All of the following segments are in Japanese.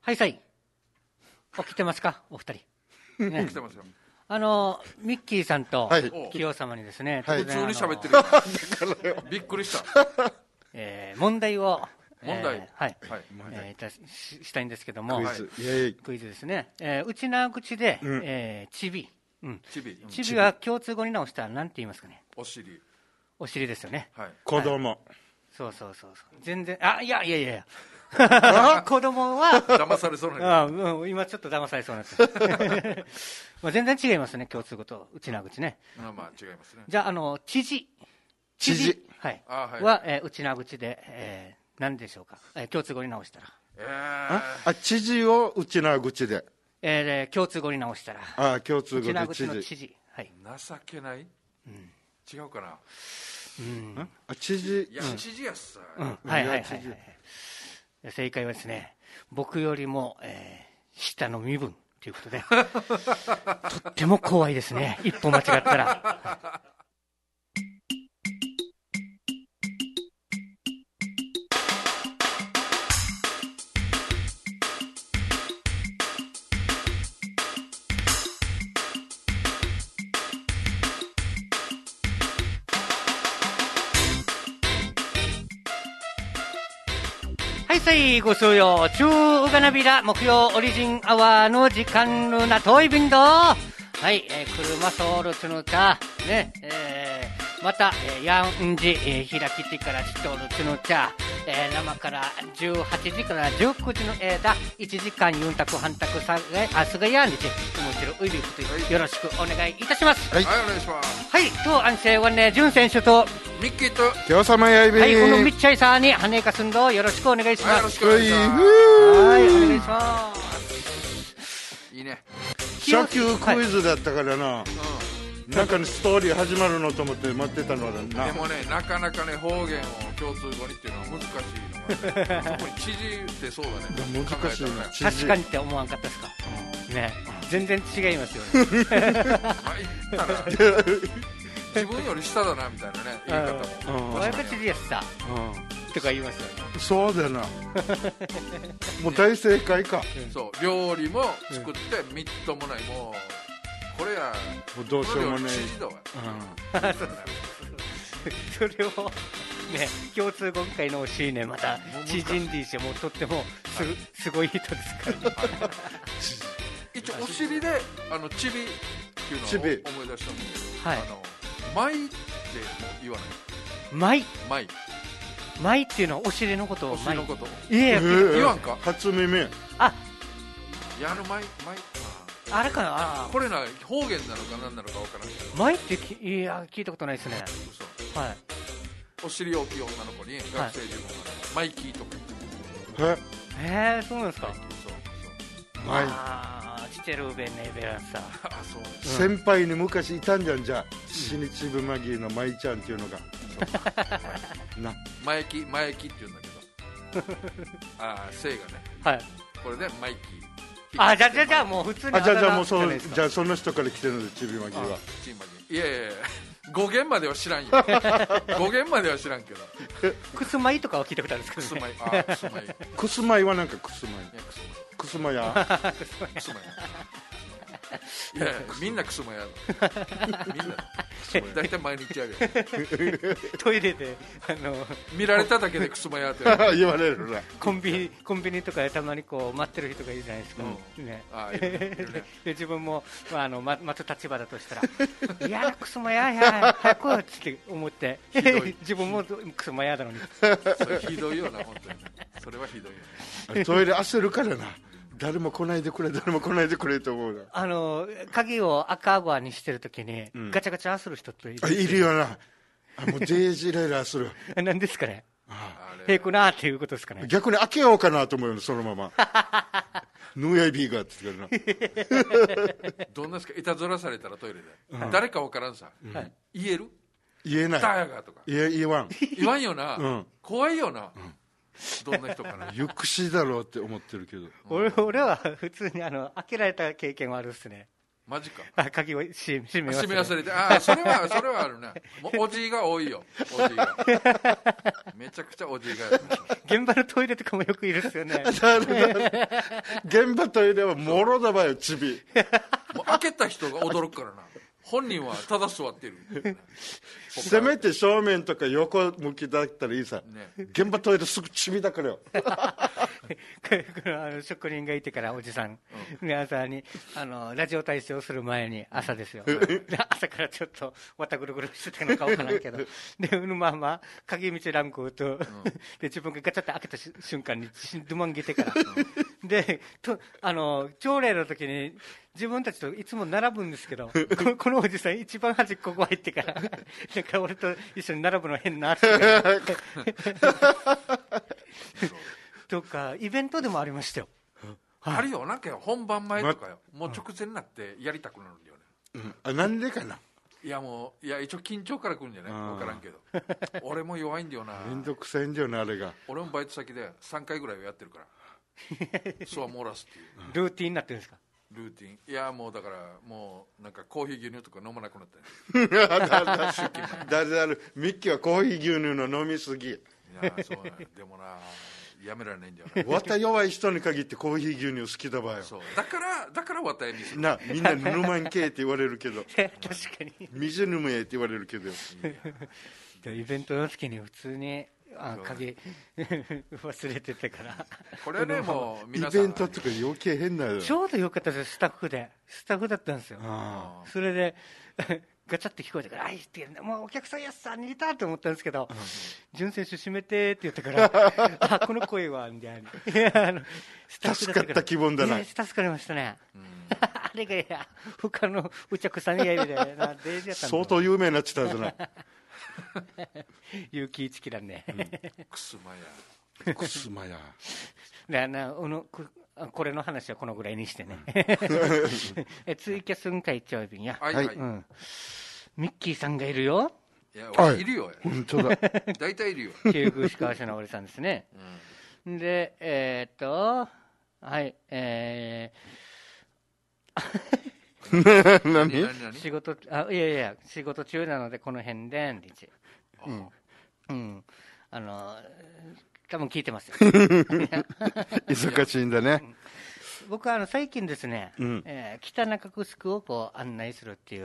はいさい。起きてますか、お二人。 起きてますよ。 ミッキーさんとはい清様にですね、 普通に喋ってるよ。びっくりした。 問題を、 問題はい、したいんですけども、クイズですね。内縄口で、ちび。ちびは共通語に直したら何て言いますかね。 お尻。 お尻ですよね。 子供。 そう。全然、いや。子供は騙されそうな。 今ちょっと騙されそうになってまあ全然違いますね、共通語と内縄口ね。 まあ違いますね。 じゃあ知事は内縄口で何でしょうか、共通語に直したら。 知事を内縄口で。 共通語に直したら。 共通語で内縄口の知事。 情けない。違うかな。 知事。 いや知事やっさ。 正解はですね、僕よりも下の身分ということでとっても怖いですね、一歩間違ったら。ご数曜中うがなびら木曜オリジンアワーの時間のな遠い便ど車ソウルつぬたねまたやんじ開きてからしとるつぬた生から18時から19時の間1時間ユンタク半タクさがすがやんにてもちろんウイルスよろしくお願いいたします。 はい、お願いします。 はい、当安静はね、ジュン選手とミッキーと今日様やいびはい、このみっちゃいさんに羽かすんどよろしくお願いします。 よろしくお願いします。 はい、お願いします。 いいね。 初級クイズだったからな、なんかストーリー始まるのと思って待ってたのだな。 でもね、なかなかね、方言を共通語にっていうのは難しいのがね特に知事ってそうだね。 難しいな。 確かにって思わんかったですか。ね、全然違いますよねまあ言ったら自分より下だなみたいなね言い方もやっぱ知事やしたとか言いますよね。 そうだなもう大正解か。 そう料理も作ってみっともないもうこれやもうどうしようもね知事だわ。 それをね、共通語会の教えね、また知人でしてもとってもすごい人ですから一応お尻でチビっていうのを思い出したので、マイって言わない。 マイっていうのはお尻のことを。 お尻のこと言わんか。 初耳。 やるマイあれかな。 これな方言なのか何なのか分からんけど、 マイっていや聞いたことないですね。はい。 お尻大きい女の子に学生時代マイキーとか言って。 そうなんですか。 マイチチェルベネベラさ先輩に昔いたんじゃん。じゃあシニチブマギーのマイちゃんっていうのがなマイキって言うんだけど姓がね。 はい。 これでマイキー。 じゃあもう普通にじゃあもうじゃあその人から来てるのでチビマギーは。 いや語源までは知らんよ語源までは知らんけどクスマイとかは聞いたことあるんですけどね。 クスマイはなんかクスマイクスマヤいやみんなクスマヤみんな大体毎日やるトイレで見られただけでクスマヤって言われるな。 コンビニとかでたまにこう待ってる人がいるじゃないですか、で自分も、待つ立場だとしたらいやクスマヤ早くって思って自分もクスマヤだのにそれひどいよな本当に。それはひどいよ。 トイレ焦るからな。誰も来ないでくれと思うな。 鍵を赤顎にしてるときに、ガチャガチャする人っているよな。もうデージレーラーする。 何ですかね。平行なっていうことですかね。 逆に開けようかなと思うよそのままヌーヤイビーガーって言ってるな。 どんなですか。いたずらされたらトイレで、誰か分からんさ、言える？ 言えない。 ダヤガとか言わんよな、怖いよな、どんな人かな。 ゆくしだろうって思ってるけど俺は普通に開けられた経験はあるっすね。 マジか。 鍵を閉め忘れて。それはあるね。もうおじいが多いよ。おじいが。めちゃくちゃおじいがやる。 現場のトイレとかもよくいるっすよね。 現場トイレはもろだばよ、チビ。 もう開けた人が驚くからな。本人はただ座ってる。 せめて正面とか横向きだったらいいさ、ね、現場トイレすぐチビだからよ。 職人がいてからおじさん、朝にラジオ体操する前に朝ですよ、朝からちょっとわたぐるぐるしてたのか分からんけど、でまあまあ鍵道ランクと、で自分がガチャって開けた瞬間にしんどまんげてから、で朝礼の時に自分たちといつも並ぶんですけど、このおじさん一番端っこ入ってから、だから俺と一緒に並ぶの変なってとかイベントでもありましたよ。 あるよ、なんか本番前とかよ、もう直前になってやりたくなるんだよね。 なんでかな。 いや一応緊張から来るんじゃない分からんけど、俺も弱いんだよな。 めんどくさいんだよな、あれが。 俺もバイト先で3回ぐらいはやってるからそうは漏らすっていうルーティンになってるんですか。 ルーティン。いやもうだからもうなんかコーヒー牛乳とか飲まなくなった誰ミッキーはコーヒー牛乳の飲みすぎ。いやそうなんでもな、やめられないんだよな。 わた弱い人に限ってコーヒー牛乳好きだばよ。 そうだからわたやみするな、みんな飲まんけって言われるけど確かに水飲めって言われるけどイベントの時に普通に鍵忘れててからこれね、もう皆さんイベントとか余計変なよ。 ちょうどよかったです。スタッフだったんですよ。それでガチャって聞こえてから「あい」ってもうお客さんやっさんにいたと思ったんですけど「潤選手閉めて」って言ったからこの声はみたいな助かった気分だな。 助かりましたね。あれが他のお客さんやみたいなデージやったんだ。 相当有名になっちゃったんだな。 勇気一きだね。 くすまやこれの話はこのぐらいにしてね。ツイキャスン会長便や、ミッキーさんがいるよ。 いや、いるよ。 本当だ。 大体いるよ。 旧宮市川市のおりさんですね。ではい何仕事いや仕事中なのでこの辺で多分聞いてますよ。 忙しいんだね。 僕は最近ですね、北中城をこう案内するっていう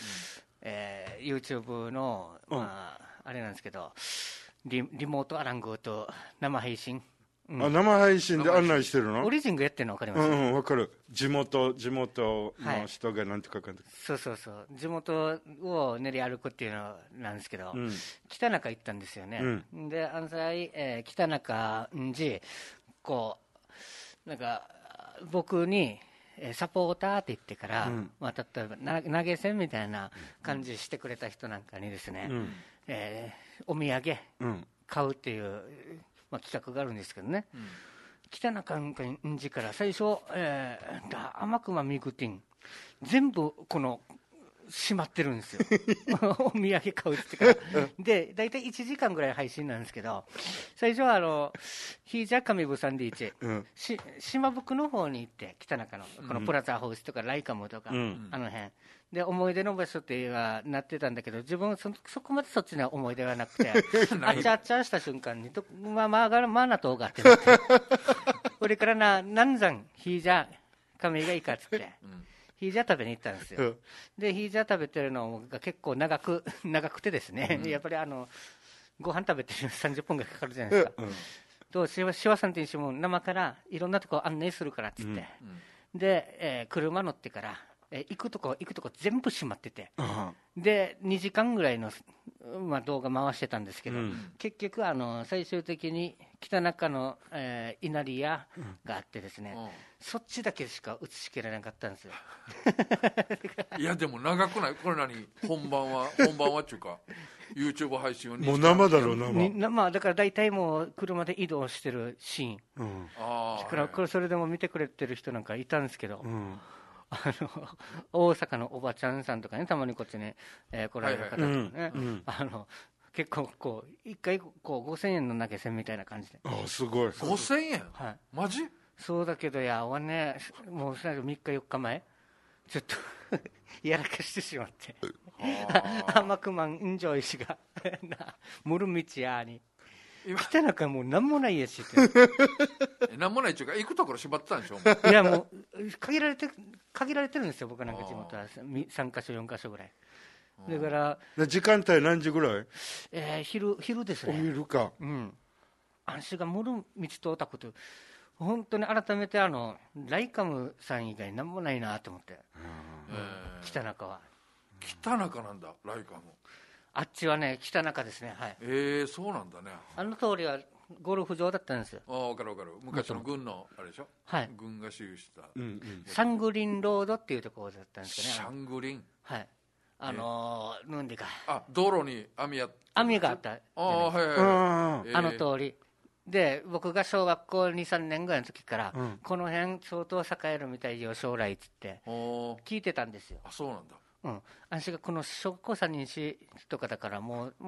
、YouTube の、あれなんですけど、リモートアラングと生配信、 生配信で案内してるの。 オリジンがやってるの分かります？ 分かる。地元の人がなんて書くんだ、 そう地元を練り歩くっていうのなんですけど、北中行ったんですよね。で北中んじこうなんか僕にサポーターって言ってから、例えば投げ銭みたいな感じしてくれた人なんかにですね、お土産買うっていう、企画があるんですけどね、北中んじから最初、天熊ミグティン全部この閉まってるんですよ。お土産買うってからで大体1時間ぐらい配信なんですけど、最初はヒージャカミブサンディーチ、島袋の方に行って北中のこのプラザハウスとかライカムとか、あの辺で思い出の場所ってなってたんだけど、自分はそこまでそっちには思い出はなくてあちゃあちゃした瞬間にまあなとうがってなってこれから南山ヒージャカミがいいかっつってヒージャ食べに行ったんですよ。でヒージャ食べてるのが結構長くてですね、やっぱりご飯食べて30分がかかるじゃないですか。としわさんって一緒も生からいろんなとこ案内するからっつって、で、車乗ってから行くとこ全部閉まってて、で2時間ぐらいの、動画回してたんですけど、結局最終的に北中の、稲荷屋があってですね、そっちだけしか映しきれなかったんですよ。 いやでも長くない？これ何本番はっていうか YouTube 配信はもう生だろう。生だから大体もう車で移動してるシーン、だからこれそれでも見てくれてる人なんかいたんですけど、大阪のおばちゃんさんとかね、たまにこっちに、来られる方とかね、結構こう1回こう5000円の投げ銭みたいな感じで。 すごい。 5000円？マジ？ そうだけど、いやはね、もう3日4日前ちょっとやらかしてしまって甘くまんんじょいしがむるみちやに北中もう何もないやしって何もないっていうか行くところ縛ってたんでしょいやもう限られてるんですよ僕なんか地元は3カ所4カ所ぐらいだから時間帯何時ぐらい？ 昼ですね。 お昼か。 あんしがむる道とおたこと本当に改めてライカムさん以外何もないなと思って、北中は北中なんだ。ライカムあっちはね北中ですね。はい。 そうなんだね。 あの通りはゴルフ場だったんですよ。 分かる昔の軍のあれでしょ。 はい。 軍が所有した、 サングリンロードっていうところだったんですかね。 サングリン、 はい。なんでか道路に網があったあの通りで僕が小学校 2,3 年ぐらいの時から、この辺相当栄えるみたいよ将来っつって聞いてたんですよ。 そうなんだ。 私がこの小学校3年生とかだからもう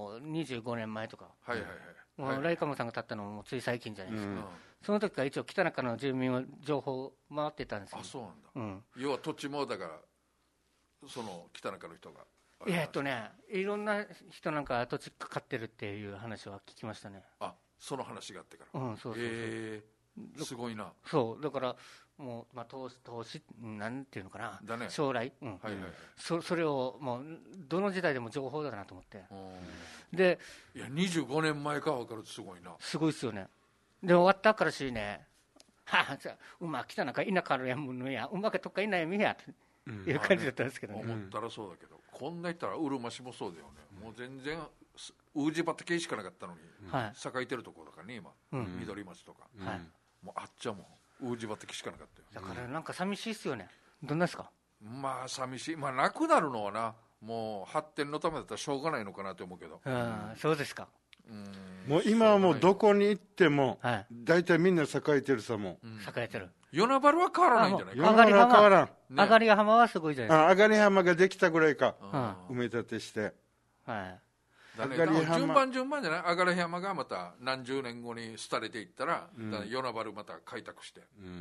25年前とか、もうライカムさんが立ったのもつい最近じゃないですか。その時から一応北中の住民は情報回ってたんですよ。 そうなんだ。要は土地もだからその北中の人がいろんな人なんか土地かかってるっていう話は聞きましたね。 その話があってから。 そうすごいな。 そうだからもう、投資なんていうのかなだね。 将来、それをもうどの時代でも情報だなと思って。でいや25年前か分かるとすごいな。 すごいっすよね。で終わったからしね北中田舎あるやものやけとかいないみやっていう感じだったんですけどね。 思ったらそうだけど、こんな言ったらうるま市もそうだよね。もう全然宇治畑しかなかったのに、栄えてるところだからね今、緑町とか、もうあっちはもう宇治畑しかなかったよ。 だからなんか寂しいっすよね。どんなですか？ まあ寂しい。なくなるのはな、もう発展のためだったらしょうがないのかなと思うけど。 そうですか。 もう今はもうどこに行っても大体みんな栄えてるさも栄えてる。 与那原は変わらないんじゃないか。 与那原は変わらん。 あがり浜はすごいじゃないですか。 あがり浜ができたぐらいか、埋め立てして。 順番じゃない。あがり浜がまた何十年後に廃れていったら、与那原また開拓して。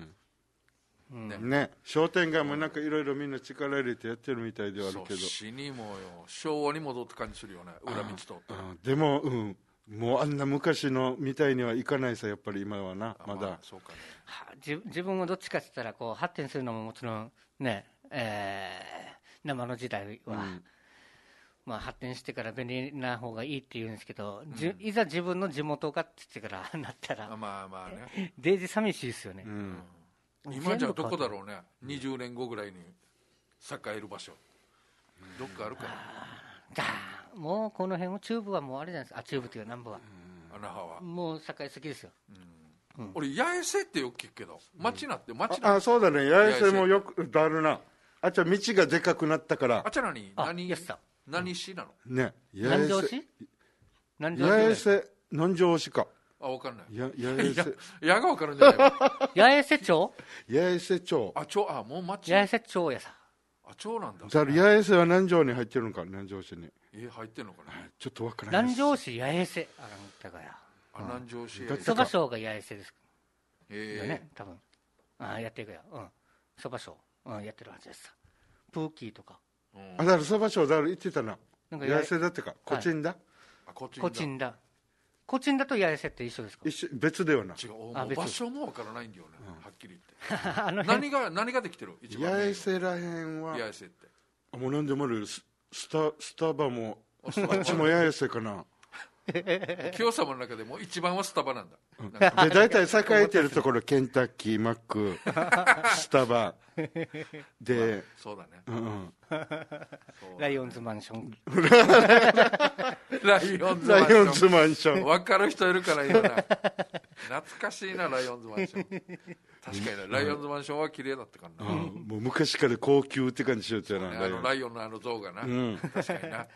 ね、商店街もなんかいろいろみんな力入れてやってるみたいではあるけど。 死にもよ昭和に戻った感じするよね。裏道通って。 でももうあんな昔のみたいにはいかないさ、やっぱり今はな、まだ。 そうかね。自分はどっちかって言ったら発展するのももちろんね、生の時代は、発展してから便利な方がいいって言うんですけど、いざ自分の地元がって言ってからなったらね、デージ寂しいですよね。 今じゃどこだろうね。20年後ぐらいに栄える場所どっかあるかな。 もうこの辺は中部はもうあれじゃないですか。中部という南部は那覇はもう栄えすぎですよ。 俺八重瀬ってよく聞くけど町なってそうだね。八重瀬もよくあるな。あっちは道がでかくなったから。 あっちは何市なのね。 南城市。 八重瀬南城市か。 分かんない。 八重瀬が分かるんじゃないの。 八重瀬町。 八重瀬町。 もう町。 八重瀬町やさ。 町なんだ。 八重瀬は南城に入ってるのか。南城市に入ってるのかな。 ちょっと分からない。 南城市八重瀬だから。 南城市そば庄が八重瀬ですよね多分。やっていくよ。そば庄やってるはずですさ。プーキーとか。 だからそば庄だろ言ってたな。八重瀬だってか。コチンだ。 コチンだと八重瀬って一緒ですか？ 別だよな。 違う。場所もわからないんだよね。はっきり言って。何ができてる？ 八重瀬らへんは。 八重瀬って。 もう何でもある。スタバもあっちも八重瀬かな。 清様の中でも一番はスタバなんだ。 で大体栄えてるところケンタッキー、マック、スタバで、 そうだね。 ライオンズマンション。 ライオンズマンション。分かる人いるから今な。懐かしいなライオンズマンション。確かにライオンズマンションは綺麗だったからな。 もう昔から高級って感じしようってな。 ライオンの像がな。確かにな。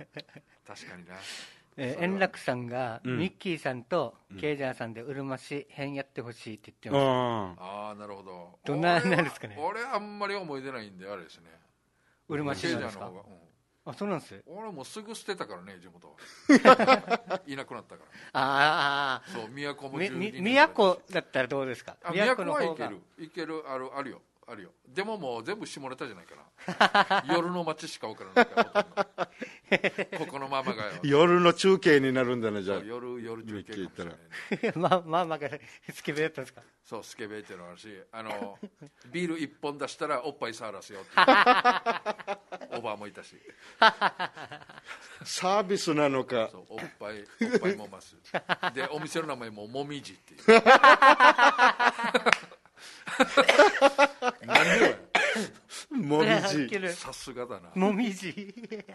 円楽さんがミッキーさんとケイジャーさんでうるま市編やってほしいって言ってました。なるほど。 どんなんですかね。 俺あんまり思い出ないんであれですね。 うるま市なんですか。そうなんです。 俺もうすぐ捨てたからね地元はいなくなったから。そう都も都だったらどうですか。 都はいけるあるよ。 あるよ。でももう全部下ネタじゃないかな。夜の街しか分からないからここのママがよ夜の中継になるんだね、じゃあ。 夜中継かもしれないね。 ママがスケベだったんですか？ そうスケベっていうのがあるし、ビール1本出したらおっぱい触らすよっておばあもいたしサービスなのか。 そうおっぱいもますでお店の名前ももみじっていう何でよもみじ。 さすがだな。 もみじ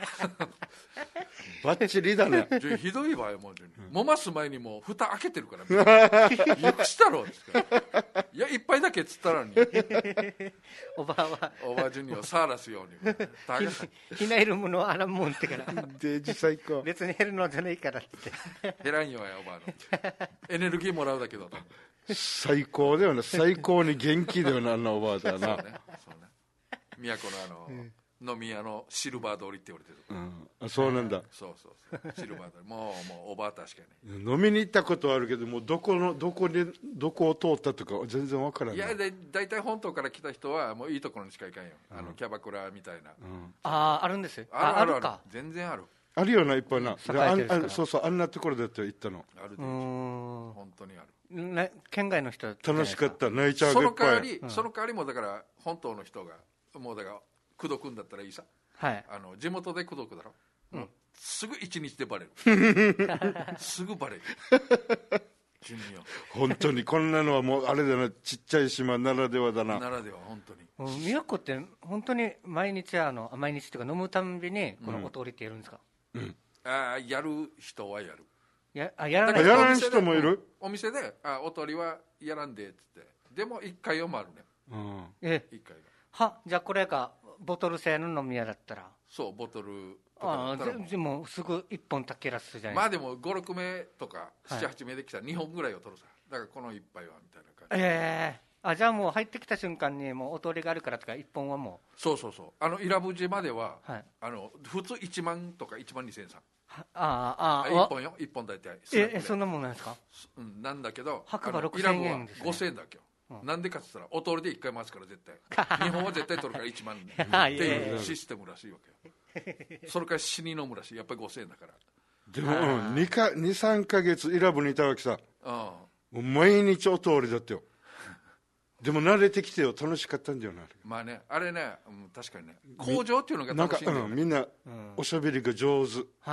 バッチリだね。 ひどい場合ももます前にもう蓋開けてるからよくしたろっつっていや一杯だけっつったらにおばあはおばあじゅんにはサーラスようにひなえるものあらんもんってからデージ最高。 別に減るのじゃないからって減らんよやおばあのエネルギーもらうだけだと最高だよね。最高に元気だよな、あんなおばあちゃんな。 そうね宮古の飲み屋のシルバー通りって言われてる、 あ、そうなんだ。 そうシルバー通りもうおばあ確かに飲みに行ったことはあるけど、もうどこを通ったとか全然わからない。 いや大体本島から来た人はもういいところにしか行かんよ、キャバクラみたいな、 あるんですよ。 あるか。 全然ある。 あるよな、いっぱいな。 そうそう、あんなところだって行ったの。 あるで本当にある。 県外の人楽しかった。泣いちゃうがいっぱい。 その代わりもだから本島の人がもうだから口説くんだったらいいさ、 はい、 地元で口説くだろ、すぐ1日でバレるすぐバレる本当にこんなのはもうあれだな、ちっちゃい島ならではだな。 ならでは本当に。 宮古って本当に毎日っていうか飲むたんびにこのお通りってやるんですか？ やる人はやる。 やらん人もいる。 お店でお通りはやらんでっつってでも1回は回るね。1回はじゃあこれがボトル製の飲み屋だったらそうボトルとかだったらでもすぐ1本たけらすじゃないまあでも 5,6 名とか 7,8 名できたら2本ぐらいを取るさ。だからこの1杯はみたいな感じ。 じゃあもう入ってきた瞬間にもうお通りがあるからとか1本はもうそう伊良部島までは、普通1万とか1万2千円さ1本よ1本大体そんなもんなんですか？ なんだけど白馬6000円ですね。 5000円だっけよ。なんでかって言ったらお通りで1回回すから絶対日本は絶対取るから1万っていうシステムらしいわけよ。それから死に飲むらしい。やっぱり5000円だから。 でも23ヶ月伊良部にいたわけさ。もう毎日お通りだったよ。でも慣れてきてよ。楽しかったんだよな。 まあねあれね、確かにね工場っていうのが楽しいんだよね。 みんなおしゃべりが上手。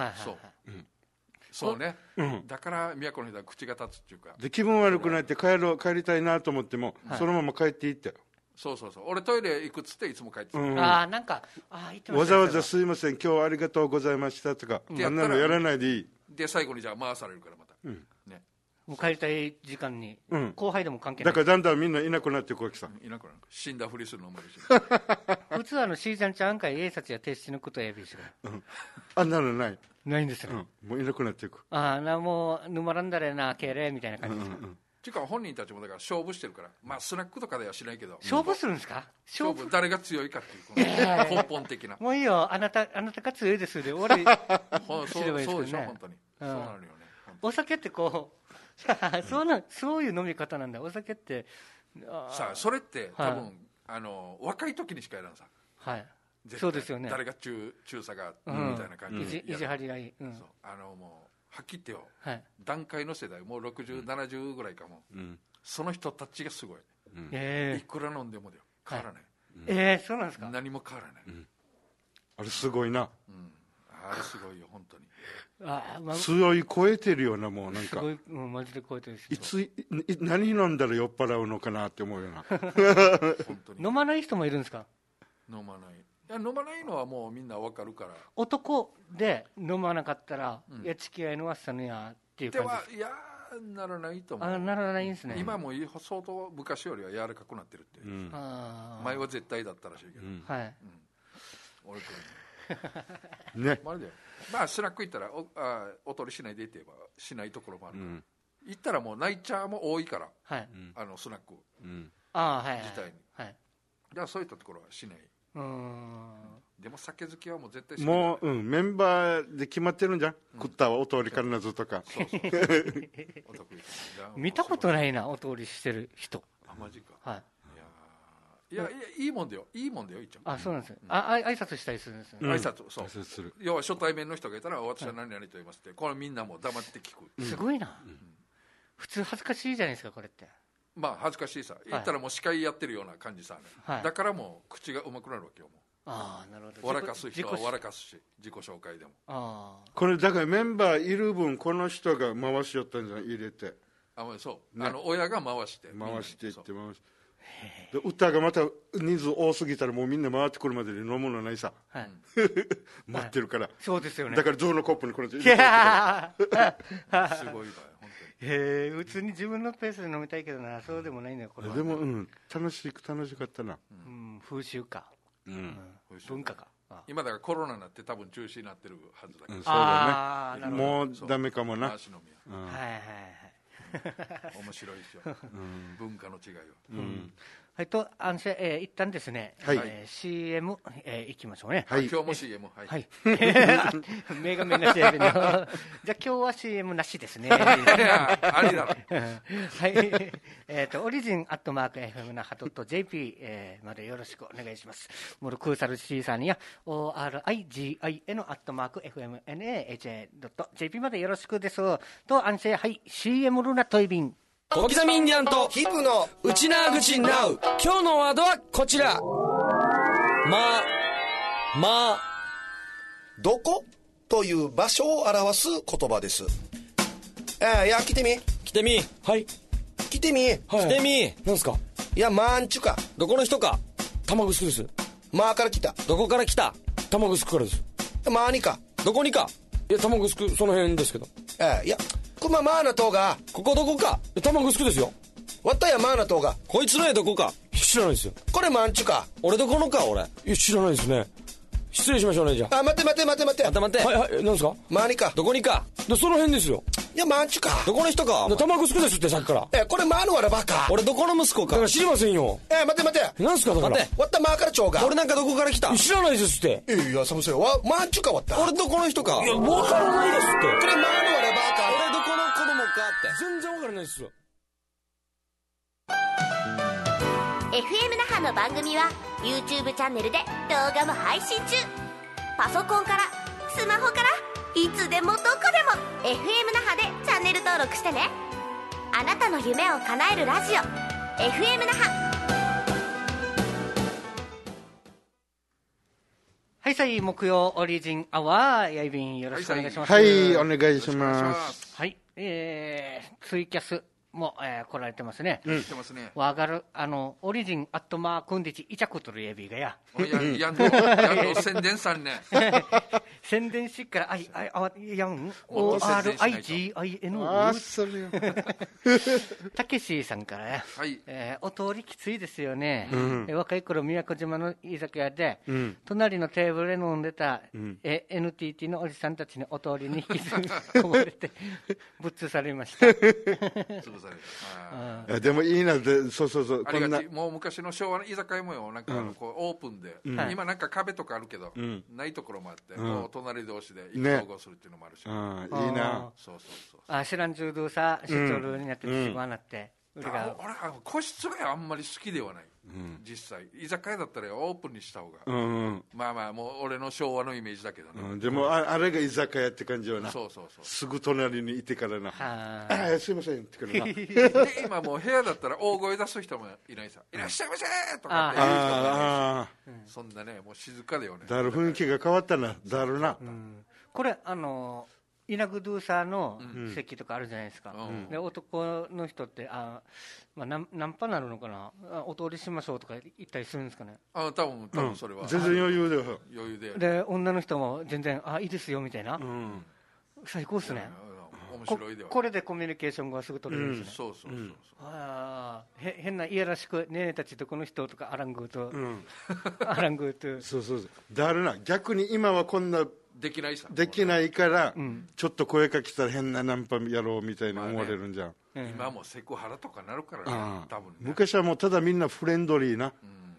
そうね、だから宮古の人は口が立つっていうかで気分悪くなって帰りたいなと思っても、そのまま帰っていったよ。 そう俺トイレ行くっつっていつも帰ってなんか言ってました。 わざわざすいません今日はありがとうございましたとか、あんなのやらないでいい。 で最後にじゃあ回されるからまた、ねもう帰りたい時間に、後輩でも関係ない。 だからだんだんみんないなくなっていくわけさ。 いなくなる死んだふりするのもあるし普通シージャンちゃんかい英察や提出のことやびしが、 あんなのないんですよ、 もういなくなっていく。 もう沼らんだれな敬礼みたいな感じですか。 っていうか本人たちもだから勝負してるから、まあスナックとかではしないけど勝負するんですか？ 勝負誰が強いかっていう根本的なもういいよあなたが強いですよ俺そうでしょ本当にそうなるよね。 お酒ってそういう飲み方なんだお酒ってさあそれって多分、若い時にしかやらんさ。 そうですよね。 誰が中佐がみたいな感じで意地張りがいい、 もうはっきり言ってよ、団塊の世代もう60、70ぐらいかも、その人たちがすごい、いくら飲んでもだよ変わらない、 そうなんですか？ 何も変わらない、 あれすごいな、 あれすごいよ本当に。 強い超えてるような、もうなんかすごい、マジで超えてるし、何飲んだら酔っ払うのかなって思うよな本当に飲まない人もいるんですか？ 飲まない。いや飲まないのはもうみんなわかるから。 男で飲まなかったら、いや付き合いのわっさのやっていう感じです。 ではいやならないと思う。 ならないんですね。 今も相当昔よりは柔らかくなってるって、前は絶対だったらしいけど、俺とね、 まあスナック行ったらおとりしないでって言えばしないところもあるから、行ったらもうナイチャーも多いから、スナック自体に、だからそういったところはしない。でも酒好きはもう絶対しない。 もう、メンバーで決まってるんじゃん、食ったお通りからずとか。 見たことないなお通りしてる人。 マジか。 いやいいもんだよ一応。 あ、そうなんですよ。挨拶したりするんですよ。 挨拶、そう。要は初対面の人がいたら私は何々と言いますって、これみんなも黙って聞く。 すごいな。普通恥ずかしいじゃないですかこれって。 まあ恥ずかしいさ。言ったらもう司会やってるような感じさね。だからもう口が上手くなるわけよもう。 ああ、なるほど。 笑かす人は笑かすし、自己紹介でも。 これだからメンバーいる分この人が回しよったんじゃない、入れて。 そう、親が回していってで歌がまた人数多すぎたらもうみんな回ってくるまでに飲むのないさ、待ってるから、 そうですよね。 だから象のコップにこれすごいだよ本当に。普通に自分のペースで飲みたいけどな、そうでもないんだよこれは。 でも楽しかったな。 風習か、文化か。 今だからコロナになって多分中止になってるはずだけど、 そうだね、もうダメかもな。 回し飲み面白いですよ、文化の違いは。 はい、と一旦ですね、CM いきましょうね。 今日も CM、 目が目な CM のじゃあ今日は CM なしですね。 ありだろ。 はい、オリジン@FM 那覇.jp までよろしくお願いします。モルクーサルシーさんや origin@fmnah.jp までよろしくです。と安静、はい、CM ルナトイビン小刻みインディアンとヒプの内縄口ナウ。今日のワードはこちら。 どこという場所を表す言葉です。いや、来てみ。 はい。 来てみ。 なんすか。 いや、んちゅか。 どこの人か。玉城です。 から来た。 どこから来た。玉城からです。 にか。 どこにか。いや、玉城その辺ですけど。 いや、なとうが。 ここどこか。玉城ですよ。 わったやなとうが。 こいつの絵どこか。知らないですよ。 これんちゅか。 俺どこのか、俺。いや、知らないですね。失礼しましょうね、じゃあ。 待って。 待って。はい、なんすか。 にか。 どこにか。その辺ですよ。 いや、んちゅか。 どこの人か。玉城ですって、さっきから。 これのわらばか。 俺どこの息子か。だから知りませんよ。 待って。 なんすか、だから。 わったからちょうが。 俺なんかどこから来た。知らないですって。 いや、寒そうよ。んちゅかわった。 俺どこの人か。いや、わからないですって。これのわらばか。 俺どこの子供かって。全然わからないですよ。 FM 那覇の番組は YouTube チャンネルで動画も配信中。パソコンからスマホからいつでもどこでも FM 那覇でチャンネル登録してね。あなたの夢を叶えるラジオ FM 那覇。 はい、さい、木曜オリジンアワー、やいびんよろしくお願いします。 はい、お願いします。 はい、ツイキャスも、来られてますね。 してますね。 わかる、オリジンくんでちいちゃくとるエビがや。 やんの宣伝さんね。 宣伝しっから、やん、ORIGIN。 それよ。 たけしさんからや。お通りきついですよね。若い頃、宮古島の居酒屋で、隣のテーブルで飲んでた、NTT のおじさんたちにお通りに引きずり込まれて、ぶっ潰されました。 でもいいなで、そうありがち。もう昔の昭和の居酒屋もよ、なんかこうオープンで、今なんか壁とかあるけど、ないところもあって、隣同士で意気投合するっていうのもあるし、 いいな。 そう知らん中道さシチョルになってしまわなって俺個室があんまり好きではない、実際居酒屋だったらオープンにした方が、まあもう俺の昭和のイメージだけどね、 でもあれが居酒屋って感じよな。 そうすぐ隣にいてからな、すいませんってからな。 で今もう部屋だったら大声出す人もいないさ、いらっしゃいませとかって言う人もいないし、そんなねもう静かだよね。 だる雰囲気が変わったな、だるな。 これイナグドゥーサーの席とかあるじゃないですか、で男の人ってナンパなるのかな、お通りしましょうとか言ったりするんですかね。 多分それは、 全然余裕で女の人も全然いいですよみたいな、最高っすね。 面白いではこれでコミュニケーションがすぐ取れるんですね。 そう変ないやらしくねえたちとこの人とかアラングーとそうだるな。逆に今はこんなできないから、ちょっと声かけたら変なナンパやろうみたいな思われるんじゃん。 今もセクハラとかなるからね、多分ね。 昔はもうただみんなフレンドリーな。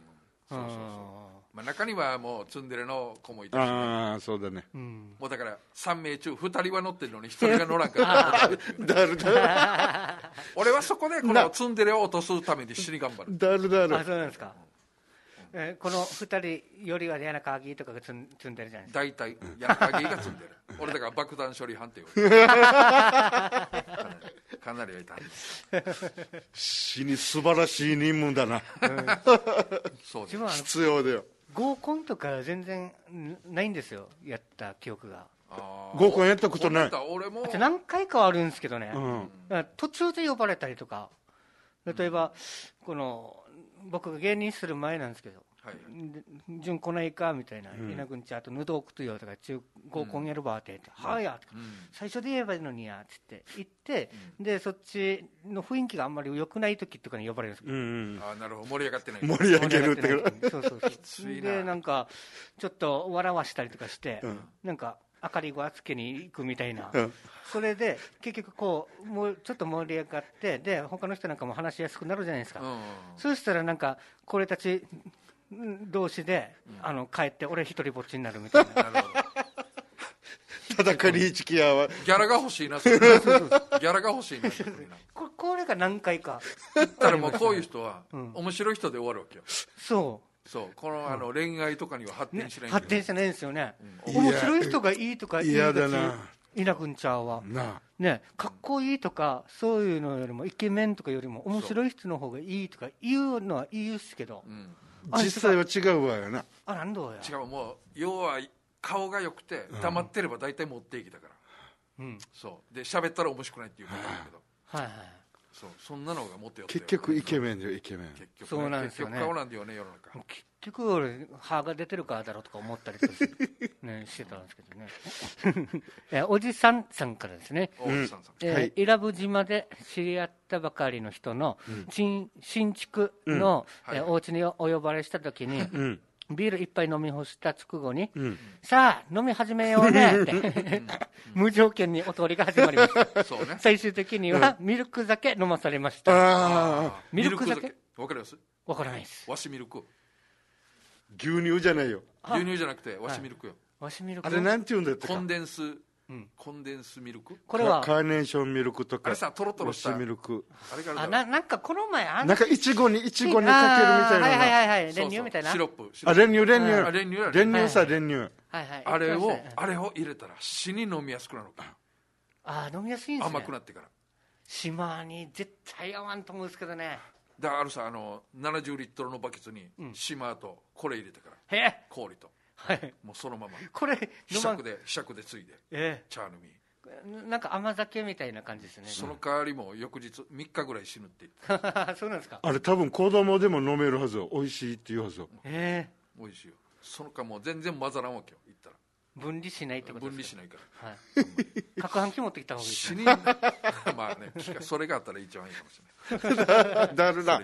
中にはもうツンデレの子もいたし、 そうだね。 もうだから3名中2人は乗ってるのに1人が乗らんからだる俺はそこでこのツンデレを落とすために死に頑張る。 だるそうなんですか。 この2人よりは柳鍵とかが積んでるじゃないですか。 大体柳鍵が積んでる俺だから爆弾処理班っていうかなりいたんです死に素晴らしい任務だな、 そうです。 必要だよ。 合コンとか全然ないんですよ、やった記憶が。 合コンやったことない。 俺も何回かはあるんですけどね、途中で呼ばれたりとか、例えばこの僕が芸人する前なんですけど、順来ないかみたいな、稲くんちゃんとヌドークとよとか中合コンやるばってはやとか、最初で言えばいいのにやって言って、でそっちの雰囲気があんまり良くない時とかに呼ばれるんですけど、 なるほど、盛り上がってない、 盛り上げるってそうでなんかちょっと笑わしたりとかして、なんか明かりをつけに行くみたいな、それで結局こうもうちょっと盛り上がって、で他の人なんかも話しやすくなるじゃないですか、そうしたらなんかこれたち同士で帰って俺一人ぼっちになるみたいな。なるほど。 ただかり一気やわ。 ギャラが欲しいな。ギャラが欲しいな。 これが何回か。 言ったらもうこういう人は面白い人で終わるわけよ。 そうこの恋愛とかには発展しない。 発展してないんですよね。面白い人がいいとか言いがち。嫌だな。稲くんちゃんはね、かっこいいとかそういうのよりもイケメンとかよりも面白い人の方がいいとか言うのはいいですけど、 実際は違うわよな。 なんどうや。 違う、もう要は顔が良くて黙ってれば大体持っていきだから、そうで喋ったら面白くないっていうことだけど、そんなのがもっとよって結局イケメンだよ、イケメン。 結局そうなんですよね。 結局顔なんだよね、世の中。 結局俺歯が出てるからだろうとか思ったりとかしてたんですけどね。おじさんさんからですね、伊良部島で知り合ったばかりの人の新築のお家にお呼ばれした時に、ビール一杯飲み干した直後に、さあ飲み始めようねって無条件にお通りが始まりました。最終的にはミルク酒飲まされました。ミルク酒わかります？ わからないです。 わしミルク。 牛乳じゃないよ。 牛乳じゃなくてわしミルクよ。 わしミルク。 あれなんて言うんだってか。 コンデンスミルク。 これはカーネーションミルクとか。 あれさ、トロトロしたわしミルク。 あれがあるだろ。 なんかこの前なんかイチゴにかけるみたいな。 はい練乳みたいな。 シロップ。 練乳さ練乳。 あれを入れたら死に飲みやすくなるのか。 飲みやすいんですね。 甘くなってから。 島に絶対合わんと思うんですけどね。 だからさ、70リットルのバケツに島とこれ入れてから氷と、もうそのままこれひしゃくでついで茶飲み、 なんか甘酒みたいな感じですね。 その代わりも翌日3日ぐらい死ぬって言ってそうなんですか。 あれ多分子供でも飲めるはずよ。美味しいっていうはずよ。 美味しいよ。そのかもう全然混ざらんわけよ。言ったら分離しないってことですか。 分離しないから、 攪拌機持ってきた方がいいですね。 まあね、それがあったら一番いいかもしれないだるな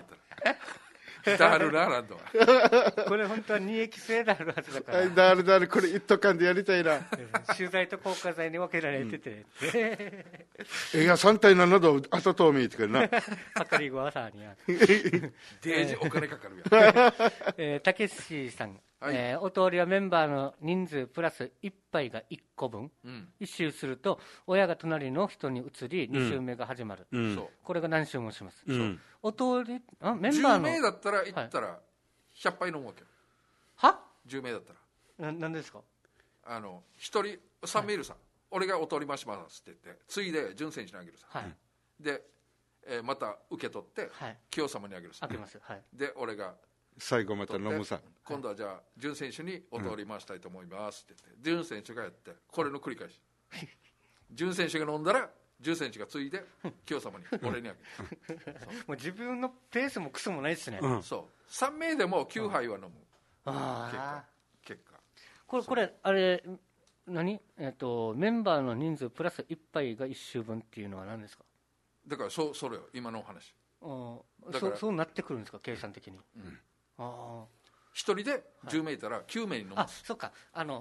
なんとはこれ本当は2液性であるはずだからだるこれ一斗缶でやりたいな。 臭剤と硬化剤に分けられてて、 いや3体7度朝とみってくるな。 はかりご朝にやデージお金かかるやん。たけしさん、お通りはメンバーの人数プラス1杯が1個分、1周すると親が隣の人に移り2周目が始まる、これが何周もします、お通りメンバーの 10名だったら行ったら100杯飲むわけよ。 は 10名だったら何ですか。 1人3名いるさ、俺がお通り回しますって言ってついで純選手にあげるさ、で、また受け取って清様にあげるさ、で俺が最後また飲むさ、 今度はじゃあ純選手にお通り回したいと思いますって言って、純選手がやってこれの繰り返し純選手が飲んだら純選手がついで清様に俺にあげるもう自分のペースもクソもないですね、 そう3名でも9杯は飲む、結果これあれ何、メンバーの人数プラス1杯が1周分っていうのは何ですか。 だからそれよ今のお話。 そうなってくるんですか計算的に。 1人で10名いたら9名に飲む。 そうか、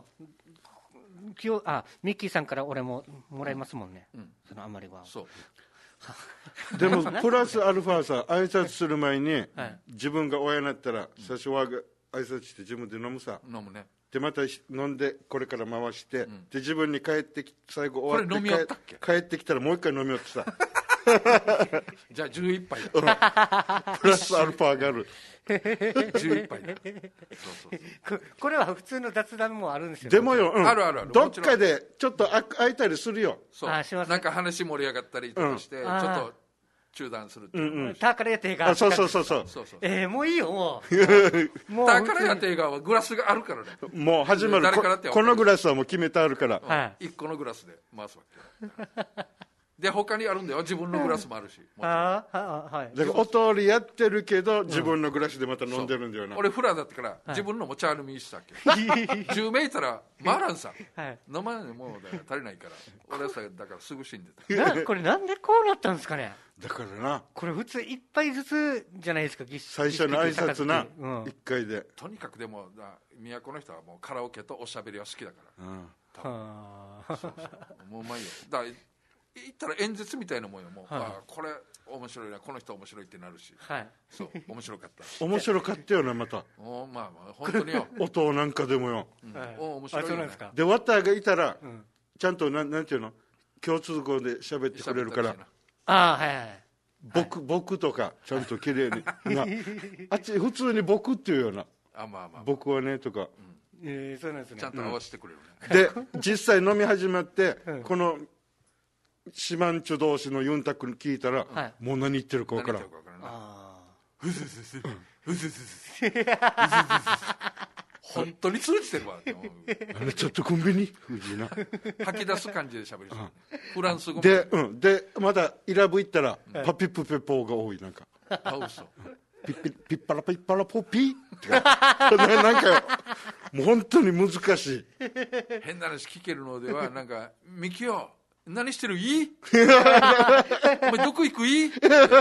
ミッキーさんから俺ももらいますもんね、そのあまりは。 そうでもプラスアルファさ、挨拶する前に自分が親になったら最初は挨拶して自分で飲むさ。 飲むね。 でまた飲んでこれから回して、で自分に帰ってき最後終わってこれ飲みよったっけ。 帰ってきたらもう一回飲みよってさじゃあ11杯プラスアルファがある。 11杯だ。 これは普通の雑談もあるんですよ。 でもよ、 あるあるある。 どっかでちょっと開いたりするよ。 そう。なんか話盛り上がったりとかして、ちょっと中断するっていう。 タカラやテイガー。 そうそうそうそう。 もういいよ、もう。タカラやテイガーはグラスがあるからね。 もう始まる。このグラスはもう決めてあるから。 1個のグラスで回すわけ。で他にあるんだよ、自分のグラスもあるし。 はい。 だからお通りやってるけど自分のグラスでまた飲んでるんだよな。 俺フラだったから自分のもチャールミーしたっけ。10名いたら回らんさ。飲まないのもう足りないから。俺さだからすぐ死んでた。これなんでこうなったんですかね。 だからな。 これ普通一杯ずつじゃないですか。 最初の挨拶な1回で。 とにかくでも都の人はもうカラオケとおしゃべりは好きだから。もううまいよ。だ言ったら演説みたいなもんよ。もうこれ面白いな、この人面白いってなるし。そう面白かった。 面白かったよねまた。 まあ本当によ。 音なんかでもよ。 面白いよね。 でワッターがいたらちゃんとなんていうの、共通語で喋ってくれるから。僕とかちゃんと綺麗にあっち普通に僕っていうような。僕はねとか。 そうなんですね。 ちゃんと合わせてくれるね。で実際飲み始まってこの四万十同士のユンタクに聞いたら、もう何言ってるか分からん。 本当に通じてるわ。 ちょっとコンビニ吐き出す感じで喋る。フランス語でまだイラブ行ったらパピプペポーが多い。なんかピッパラピッパラポピなんかもう本当に難しい。 変な話聞けるのではなんかミキヨ何してるいいお前どこ行くいい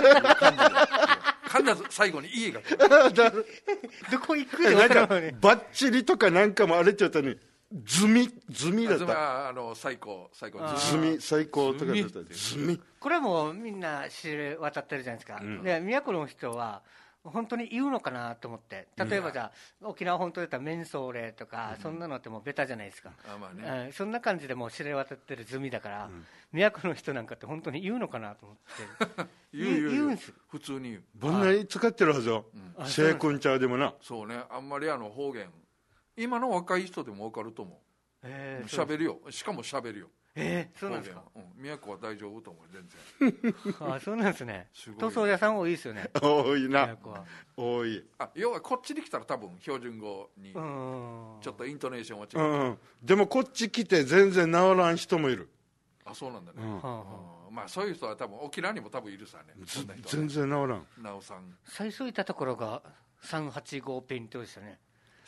かんだ最後に家がどこ行くよ。 なんかバッチリとかなんかもあれって言ったのにズミだった。 最高ズミ最高とかだったズミ。 これはもうみんな知れ渡ってるじゃないですか。で都の人は本当に言うのかなと思って。例えばじゃあ沖縄本島で言ったらメンソーレとかそんなのってもうベタじゃないですか。そんな感じでもう知れ渡ってる済みだから都の人なんかって本当に言うのかなと思って言うんです。 普通に言う。 ぼんなに使ってるはずよ。シェイクンチャーでもな。 そうね、あんまり方言今の若い人でも分かると思う。喋るよ。しかも喋るよ。 そうなんですか。 都は大丈夫と思う全然。 そうなんですね。塗装屋さん多いですよね。 多いな。多い。 要はこっちに来たら多分標準語にちょっとイントネーションは違う。 でもこっち来て全然治らん人もいる。 そうなんだね。まあそういう人は多分沖縄にも多分いるさね。 全然治らん。 なおさん。 最初いたところが385ペイントでしたね。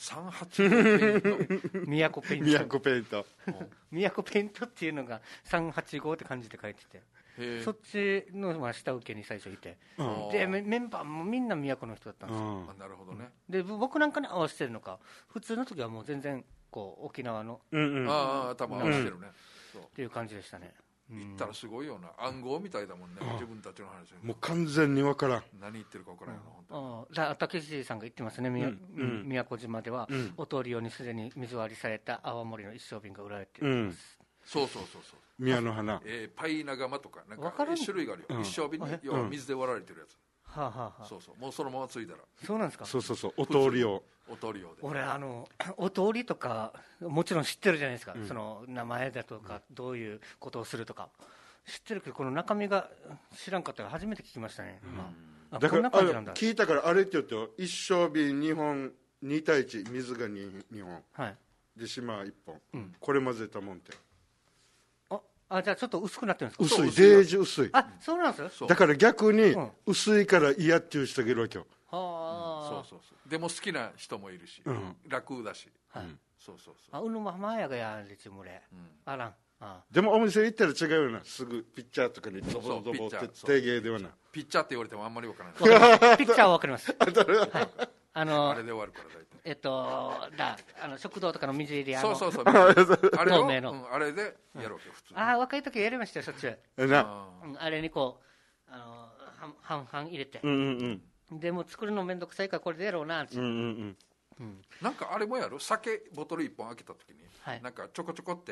385 宮古ペイント。 宮古ペイント。 宮古ペイントっていうのが385って感じで書いてて、そっちの下請けに最初いて、でメンバーもみんな宮古の人だったんですよ。 なるほどね。 で僕なんかに合わせてるのか、普通の時はもう全然こう沖縄の多分合わせてるねっていう感じでしたね。 言ったらすごいよな、暗号みたいだもんね、自分たちの話。 もう完全に分からん。 何言ってるか分からんよ竹内さんが言ってますね。宮古島ではお通り用にすでに水割りされた泡盛の一升瓶が売られています。 そう宮の花、 パイナガマとかなんか種類があるよ。一升瓶に要は水で割られてるやつ。もうそのままついたら。 そうなんですか。 そうお通り用。 俺お通りとかもちろん知ってるじゃないですか。その名前だとかどういうことをするとか知ってるけど、この中身が知らんかったから初めて聞きましたね。 だから聞いたからあれって言うと一升瓶2本2対1、水が 2本で島1本、これ混ぜたもんって。 じゃあちょっっと薄くなってるんですか。薄い、デージ薄い。 そうなんですよ。 だから逆に薄いから嫌っていう人がいるわけよ。 でも好きな人もいるし、楽だし。 うぬままやがやりちむれあらん。 でもお店行ったら違うよな。すぐピッチャーとかにドボドボって定芸ではな。 ピッチャーって言われてもあんまり分からない。 ピッチャーは分かります。 あれで終わるから大体食堂とかの水入りそうあれでやるわけ普通。 若い時やりましたよしょっちゅう。あれにこう半々入れて、でも作るのめんどくさいからこれでやろうなって。 なんかあれもやる。酒ボトル1本開けた時になんかちょこちょこって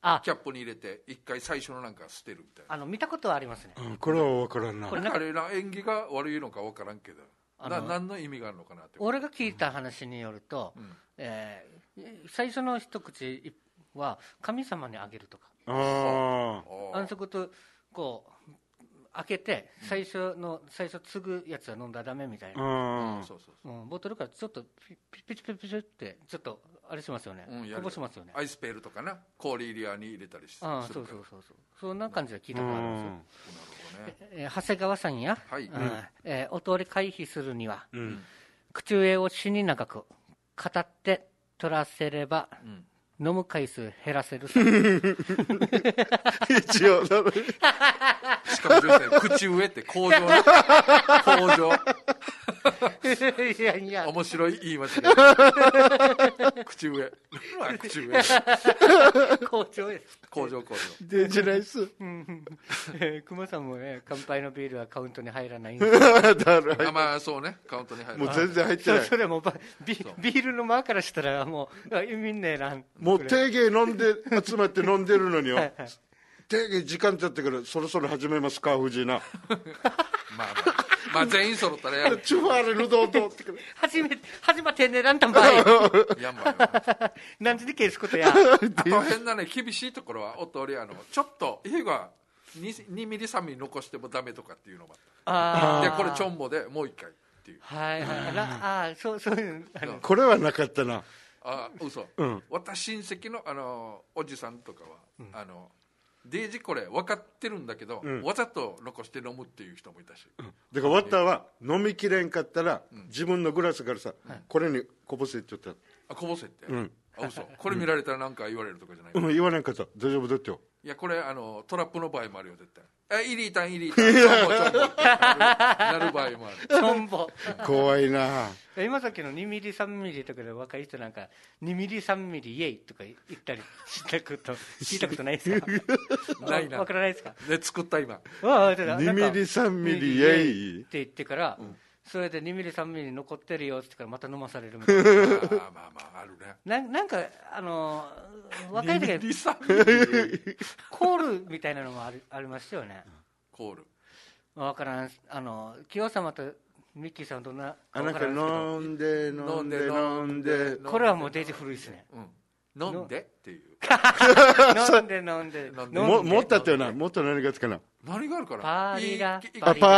キャップに入れて一回最初のなんか捨てるみたいな。 見たことはありますね。 これは分からんな。 これあれな、縁起が悪いのか分からんけど、何の意味があるのかなって。 俺が聞いた話によると、最初の一口は神様にあげるとか、そことこう開けて最初継ぐやつは飲んだらダメみたいな、ボトルからちょっとピチピチってちょっとあれしますよね、こぼしますよね。 アイスペールとかな、氷入れに入れたりして、 そうそんな感じで聞いたことあるんですよ。長谷川さんや、お通り回避するには、口笛を死に長く語って取らせれば、飲む回数減らせるさ。 一応だね。 しかも女性、口上って工場いやいや、 面白い言い間違い。口上工場デジライス。 熊さんもね、乾杯のビールはカウントに入らないんですまあそうね、カウントに入る。 もう全然入ってない。 それもビールの間からしたらもう意味ねえな。 もう定芸飲んで集まって飲んでるのによ。定芸時間経ってからそろそろ始めますか、藤井な。 まあ全員揃ったらやる。 チュファーレのどうどうってくる。 始まってねらんたんばい。 やんばよ。 何時に消すことや。 あと変なね、厳しいところはお通りちょっと家が2ミリ3ミリ残してもダメとかっていうのもあった。でこれチョンボでもう一回っていう。 そういうこれはなかったな。 嘘。私親戚のおじさんとかはデイジこれ分かってるんだけど、わざと残して飲むっていう人もいたし、 だからワッターは飲みきれんかったら、自分のグラスからさ、これにこぼせって言ったら、 こぼせって、嘘。これ見られたら何か言われるとかじゃない、 言わないかった。大丈夫だってよ。 いやこれトラップの場合もあるよ絶対。イリータンチョンボってなる場合もある。 チョンボ怖いな。 今さっきの2ミリ3ミリとかで若い人なんか2ミリ3ミリイエイとか言ったりしたこと聞いたことないですか？ ないな。 分からないですか？ で作った今。 2ミリ3ミリイエイって言ってから、それで2ミリ3ミリ残ってるよって言ってからまた飲まされるみたいな。まああるね。 なんか若い時はコールみたいなのもありましたよね。 コール分からん。清様とミッキーさんどんななんか飲んでこれはもうデージ古いですね。 飲んでっていう。 飲んでもったってよな。もっと何がつかな。 何があるかな。 パーリラ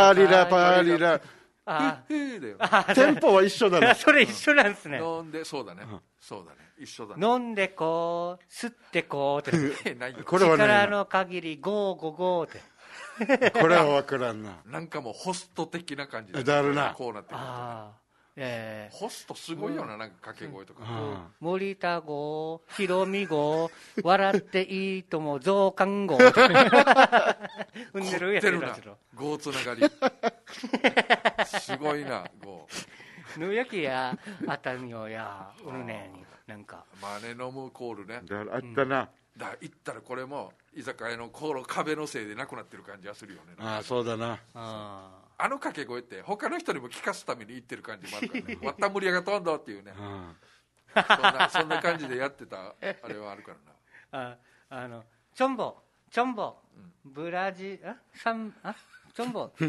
テンポは一緒だね。 それ一緒なんですね。 飲んで、そうだね一緒だね。 飲んでこう吸ってこうってこれはね、 力の限りゴーゴーゴーってこれは分からんな。 なんかもうホスト的な感じでだるな。 こうなってくる。ホストすごいよな、なんか掛け声とか。 森田号、ひろみ号、笑っていいとも増刊号。 うんでるやつら。号つながり。すごいな、号。 ぬやきや、あたんよや、うるねに、なんか。 まあね、飲むコールね。 あったな。 行ったらこれも居酒屋の壁のせいでなくなってる感じはするよね。 そうだな。 掛け声って他の人にも聞かすために言ってる感じもあるからね。わったむりやがとんどっていうね。そんな感じでやってたあれはあるからな。チョンボ、ブラジル、チョンボ、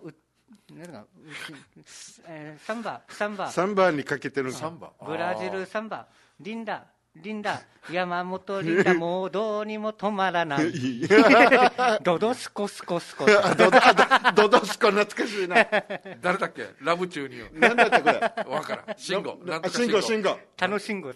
サンバにかけてる。 ブラジルサンバ、リンダ、山本リンダ、もうどうにも止まらない。ドドスコスコスコ。 ドドスコ懐かしいな。 誰だっけ？ラブ中に。 なんだったこれ。 わからん。慎吾。 慎吾。 楽しんご。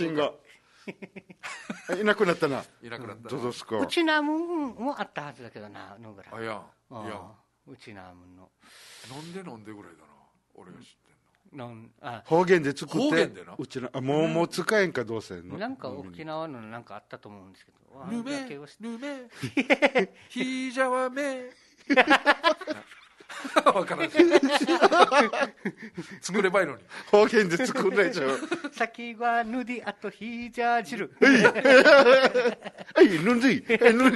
いなくなったな。 ドドスコ。 うちなむんもあったはずだけどな、野村。 いや。 うちなむんの。 飲んでぐらいだな。俺が知ってんの。 方言で作って方言でな。 うちなもう使えんかどうせんの。 なんか沖縄のなんかあったと思うんですけど。 ぬめひじゃわめ。わからん。作ればいいのに。 方言で作んないじゃん。 先はぬりあとひじゃ汁。 ぬんじ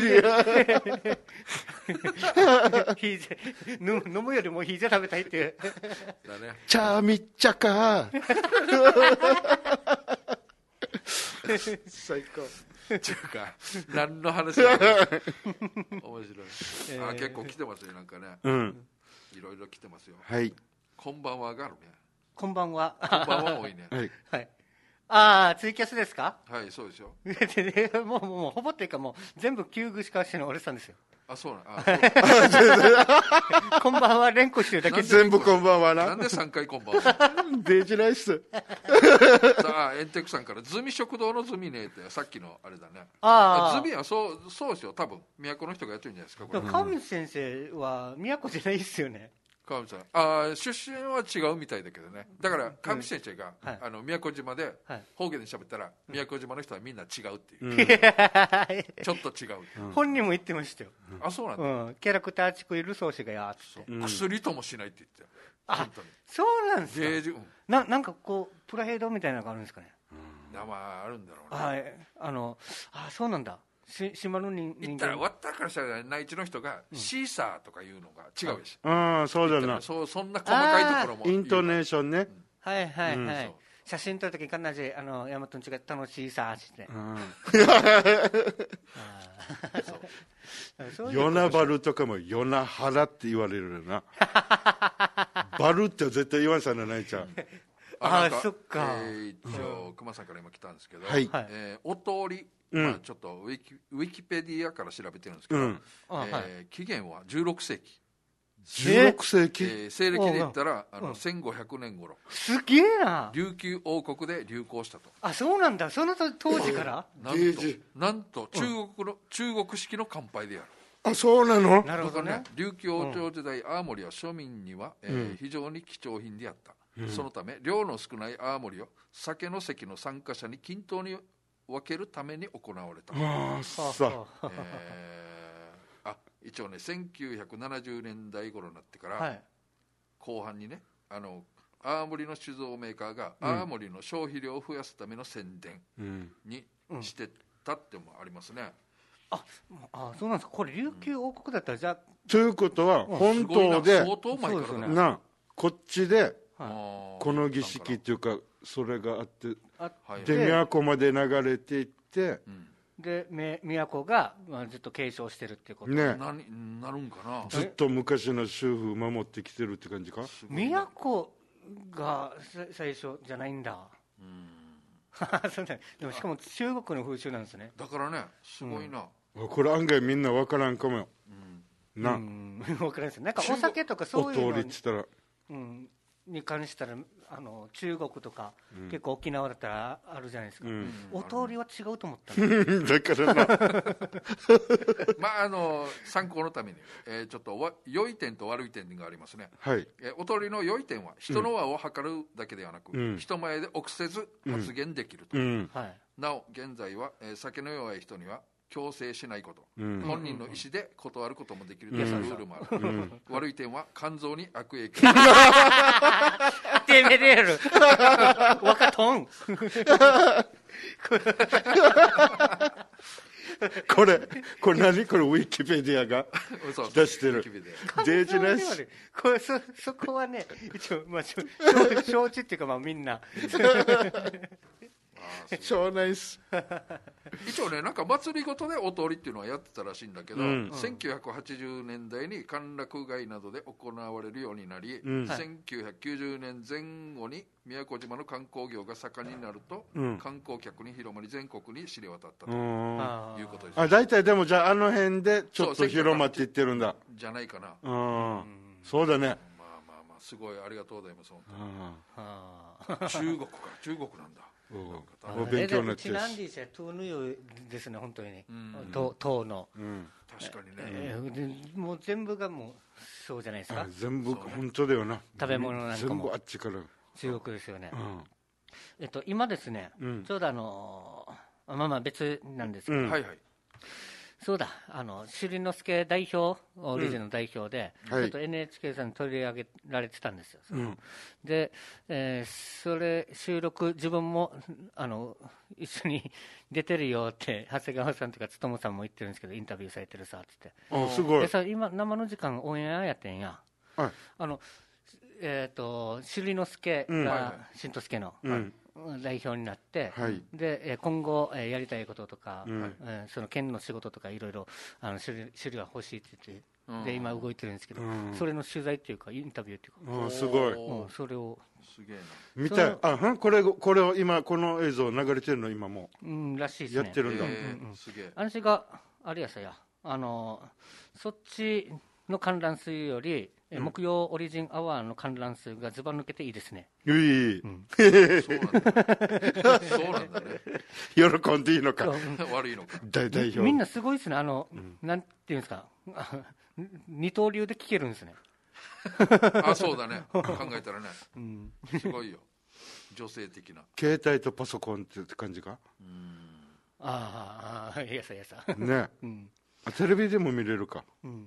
飲むよりもひじゃ食べたいっていう。 チャーミッチャカ最高っていうか何の話だろう面白い、結構来てますよなんかね、いろいろ来てますよ。 はい、 こんばんはがあるね。 こんばんは。 こんばんは多いね。 はい。ああ、ツイキャスですか？ はい、そうですよ。 もうほぼっていうかもう全部休具しかしての俺さんですよ。 あ、そうなん。 こんばんは連呼してるだけ。 全部こんばんはな。 なんで3回こんばんは。 デジライス。 エンテクさんからズミ食堂のズミねってさっきのあれだね。ズミはそうですよ。多分都の人がやってるんじゃないですか。これ川口先生は都じゃないですよね。 川口さん、出身は違うみたいだけどね。だから川口先生が、宮古島で方言で喋ったら、宮古島の人はみんな違うっていう、ちょっと違う、 本人も言ってましたよ。 あ、そうなんだ、 キャラクターチクいる創始がやって、 薬ともしないって言って、 あ、そうなんですか。なんかこうプラヘイドみたいなのがあるんですかね。 まああるんだろうね。 そうなんだ。島の人間言ったらわったからしたら内地の人がシーサーとかいうのが違うし、 そうだな。 そんな細かいところもイントネーションね。 はいはいはい。写真撮るとき必ず大和の違った楽しいさって。 ヨナバルとかもヨナハラって言われるよな。バルって絶対言わんさなないちゃう。 そっか。 熊さんから今来たんですけど、お通り、ちょっとウィキペディアから調べてるんですけど、起源は16世紀。 16世紀、 西暦で言ったら1500年頃。 すげえな。 琉球王国で流行したと。 あ、そうなんだ。その当時からなんと中国式の乾杯である。 あ、そうなの。 なるほどね。 琉球王朝時代青森は庶民には非常に貴重品であった。そのため量の少ない青森を酒の席の参加者に均等に分けるために行われた。一応ね、1970年代頃になってから、後半にね、青森の酒造メーカーが青森の消費量を増やすための宣伝にしてたってもありますね。 そうなんですか。これ琉球王国だったらじゃあということは本当で相当前からな、こっちでこの儀式っていうかそれがあってで都まで流れていって、 で都がずっと継承してるっていうことね。 なるんかな。 ずっと昔の習風守ってきてるって感じか。 都が最初じゃないんだ。そうだ。でもしかも中国の風習なんですね。 だからね、すごいな。 これ案外みんな分からんかもよ。な。 分からんですよ。なんかお酒とかそういうのお通りって言ったら。 に関したら中国とか、結構沖縄だったらあるじゃないですか、お通りは違うと思っただからなまあ参考のために、ちょっと良い点と悪い点がありますね。お通りの良い点は人の輪を測るだけではなく、人前で臆せず発言できると、なお現在は、酒の弱い人には強制しないこと、本人の意思で断ることもできるというルールもある。悪い点は肝臓に悪影響。 てめれる若とんこれ何これウィキペディアが出してるデージなし。 これそこはね一応、承知っていうかみんな超ナイス。 一応ね、なんか祭りごとでお通りっていうのはやってたらしいんだけど、1980年代に歓楽街などで行われるようになり、1990年前後に宮古島の観光業が盛んになると、観光客に広まり全国に知れ渡ったということです。 大体でもじゃあの辺でちょっと広まっていってるんだじゃないかな。 そうだね。 すごいありがとうございます。中国なんだ。 勉強になっちゃう。チナンディートーヌヨですね、本当にね。唐の。 確かにね。 もう全部がもうそうじゃないですか。 全部本当だよな。 食べ物なんかも全部あっちから中国ですよね。今ですね、ちょうど別なんですけど、そうだ、朱里之助代表、理事の代表で、ちょっと NHK さんに取り上げられてたんですよ。で、それ収録自分も一緒に出てるよって長谷川さんとか勉さんも言ってるんですけど、インタビューされてるさって言って。 すごい。 でさ、今生の時間オンエアやってんや。朱里之助が新之助の代表になって、 はい、 で今後やりたいこととか、その県の仕事とかいろいろ種類が欲しいって言って、で今動いてるんですけど、それの取材っていうかインタビューっていうか、 すごい、 それをすげえな見たい。これを今この映像流れてるの今もらしいですね。 やってるんだ。 すげえ。 私があれやさやそっちの観覧数より、木曜オリジンアワーの観覧数がずば抜けていいですね。 いい、 そうなんだね。 喜んでいいのか悪いのか。 代表みんなすごいですね。なんていうんですか、二刀流で聞けるんですね。 そうだね。考えたらね、すごいよ。女性的な。 携帯とパソコンって感じか。 いやさやさ。 ね。テレビでも見れるか。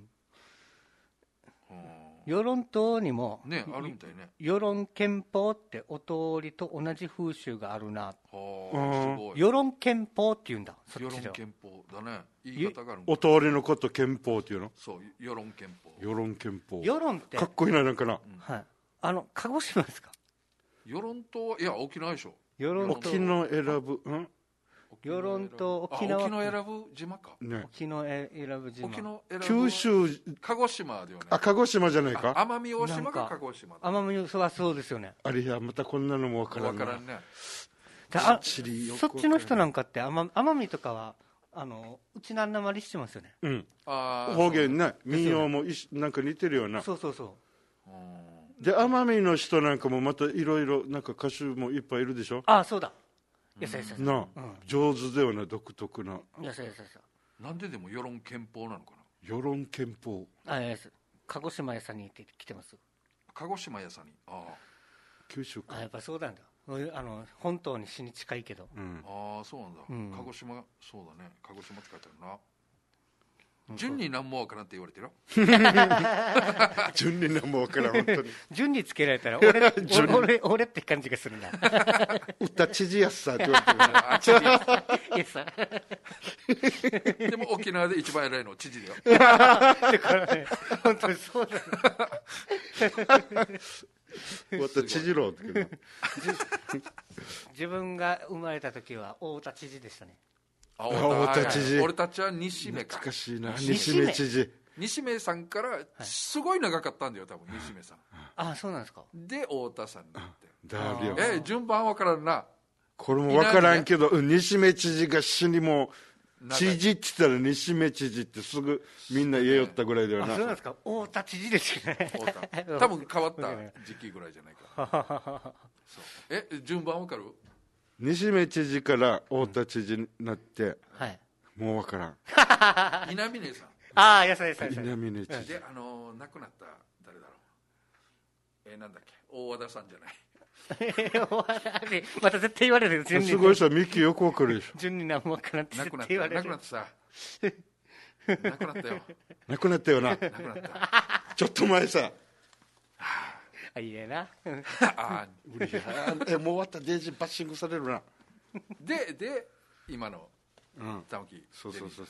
与論島にも、 ね、あるみたいね。 与論憲法ってお通りと同じ風習があるな。 すごい。 与論憲法って言うんだ。 与論憲法だね。言い方がある。 お通りのこと憲法っていうの。 そう、与論憲法。 与論憲法。 与論ってかっこいいな、なんかな。 はい。鹿児島ですか。 与論島、いや沖縄でしょ。 沖縄選ぶ。 与論島沖縄選ぶ島か。 沖縄選ぶ島。 九州鹿児島だよね。 鹿児島じゃないか。 奄美大島が鹿児島。 奄美はそうですよね。 あれやまたこんなのもわからんね。 そっちの人なんかって奄美とかはうちなんなまりしてますよね。 方言ね、民謡もなんか似てるような。 そう。 で奄美の人なんかもまたいろいろなんか歌手もいっぱいいるでしょ。 そうだ。 な上手だよね、独特な。 なんでも与論憲法なのかな。 与論憲法。 鹿児島屋さんに来てます。 鹿児島屋さんに。 九州か。 やっぱそうなんだ。本島に死に近いけど。 そうなんだ。鹿児島、そうだね。鹿児島って書いてあるな。順に何もわからんって言われてるよ。 順に何もわからん、本当に。 順につけられたら俺って感じがするな。 歌知事やっさって言われてる。でも沖縄で一番偉いの知事だよ。 だからね、本当にそうだね。 知事郎って。 自分が生まれた時は大田知事でしたね。 大田知事。 俺たちは西目か。 懐かしいな。西目知事。 西目さんからすごい長かったんだよ、多分西目さん。 そうなんですか。 で太田さんになって。 だよ。 順番わからんな。 これもわからんけど、西目知事が死にも知事って言ったら西目知事ってすぐみんな言えよったぐらいだよな。 そうなんですか。太田知事ですよね。 多分変わった時期ぐらいじゃないか。順番わかる？ 西目知事から太田知事になって、もう分からん。 稲峰さん。 やさ。 稲峰知事。 で、亡くなった誰だろう。なんだっけ、大和田さんじゃない。 また絶対言われる。 すごいさ、ミキよく分かるでしょ。 順に何も分からんって絶対言われる。 亡くなってさ。亡くなったよ。 亡くなったよな。 亡くなった。 ちょっと前さ。 いいえな。 無理や。もう終わった。デイジーバッシングされるな。 で今の玉木。 そう。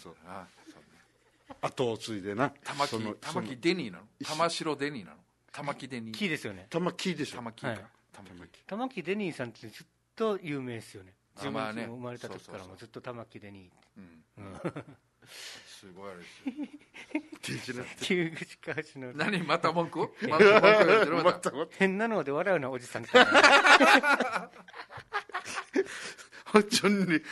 後を継いでな。 玉木デニーなの。玉城デニーなの。玉木デニー。 木ですよね。 玉木でしょ。 玉木か。 玉木デニーさんってずっと有名ですよね。自分が生まれた時からもずっと玉木デニー。 すごいあれですよ。 旧口かしの。 何また文句？ 変なので笑うなおじさん。 順に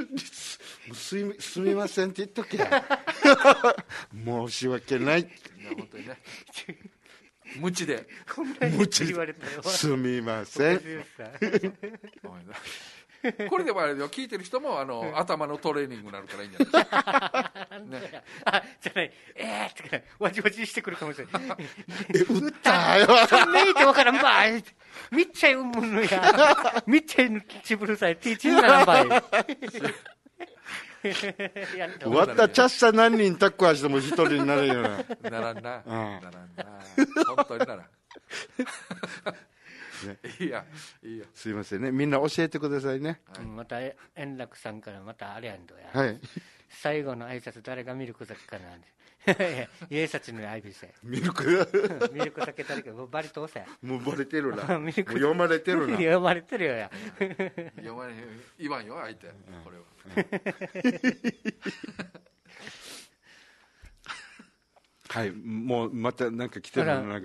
すみませんって言っとけ。申し訳ない。 本当にね。無知で。 言われたよ。 すみません。 これでもあれだよ、聞いてる人も頭のトレーニングになるからいいんじゃないですか。 じゃない、ってかわじわじしてくるかもしれない。 打ったよ。 めいてわからんばい。みっちゃいうんむんのや。みっちゃいのちぶるさい。ティーチングならんばい。 わったチャッサ何人タックはしても一人になれるよな。 ならんな。本当にならん。いいや。 すいませんね。みんな教えてくださいね。 また円楽さんからまたあれやんどや。 最後の挨拶誰がミルク酒かなんで家たちの相びせミルクミルク酒誰かバリ通せもうバレてるなもうミルク読まれてるな読まれてるよや読まれ言わんよ相手、これははい、もうまたなんか来てるのなんか